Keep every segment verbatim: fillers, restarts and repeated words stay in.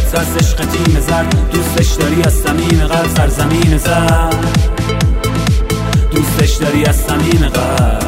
عشقت از عشق تیم زرد، دوستش داری از صمیم قلب سرزمین زرد، دوستش داری از صمیم قلب.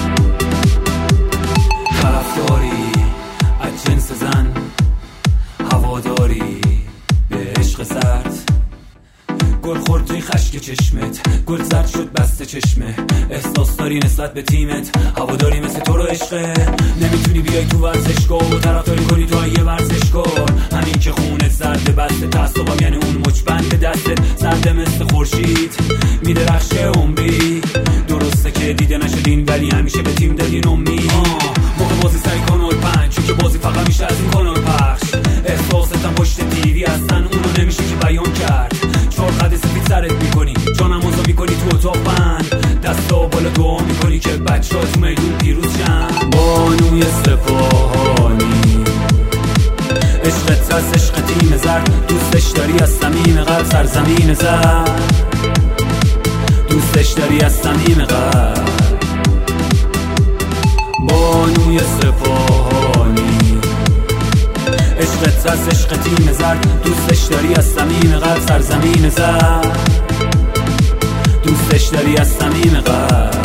طرفداری از جنس زن، هواداری به عشق زرد، گل خورد توی خشک چشمت، گل زرد شد بسته چشمه، احساس داری نسبت به تیمت، هواداری مثل تو رو عشقه، نمیتونی بیای تو ورزشگاه و طرفداری کنی تو یه ورزشگاه، همین که خونت زرد بسته، تعصبم یعنی اون مچ بند دستت زرد مثل خورشید میدرخشه عمری، درسته که دیده نشدین ولی همیشه به تیم دادین امید. موقع بازی سری کانال پنج، چون که بازی فقط میشه از این کانال پخش، احساستم پشت تیوی هستن اونو نمیشه که بیان کرد، چهار قد سفید سرت میکنی، جانم آزا میکنی تو اتاق بند، دستا بالا دعا میکنی که بچه ها تو میدون پیروز شن. بانوی سپاهانی عشقت از عشق تیم زرد، دوستش داری از صمیم قلب سرزمین زرد، دوستش داری از صمیم قلب. بانوی سپاهانی عشقت از عشق تیم زرد، دوستش داری از صمیم قلب سرزمین زرد، دوستش داری از صمیم قلب.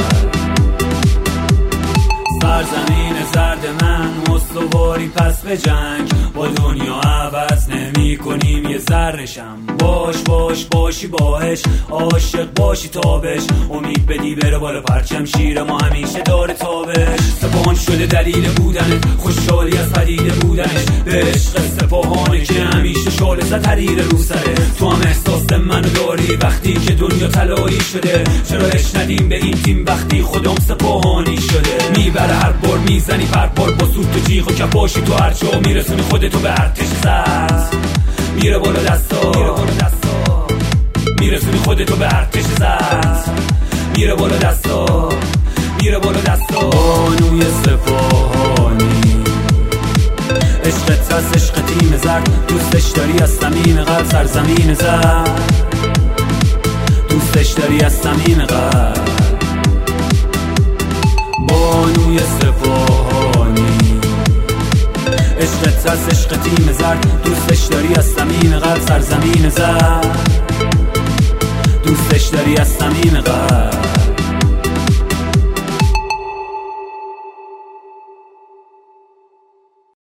سرزمین زرد من استواری پس به جنگ، با دنیا عوض نمی کنیم یه ذره‌شم، باش باش باشی باهش، عاشق باشی تابش، امید بدی بره بالا پرچم شیر ما همیشه داره تابش. سپاهان شده دلیل بودنت، خوشحالی از پدیده بودنش، به عشق سپاهانه که همیشه شعله زد حریر رو سره، تو هم احساس منو داری وقتی که دنیا طلایی شده، چرا عشق ندیم به این تیم وقتی خودم سپاهانی شده، میبره هر بار میزنی پر بار با سوت و جیغ و کپاشی تو هر جا، میرسونی خودتو به ارتش زرد، میره بالا دستا، میره بالا دستا، میرسونی خودتو به ارتش زرد، میره بالا دستا، میره بالا دستا. بانوی سپاهانی عشقت از عشق تیم زرد، دوستش داری از صمیم قلب سرزمین زرد، دوستش داری از صمیم قلب. بانوی سپاهانی عشقت از عشق تیم زرد، دوستش داری از صمیم قلب سرزمین زرد، دوستش داری از صمیم قلب.